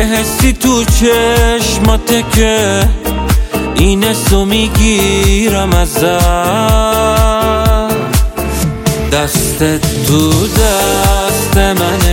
حسی تو چشماته که این حسو میگیرم ازت، دستت تو دست منه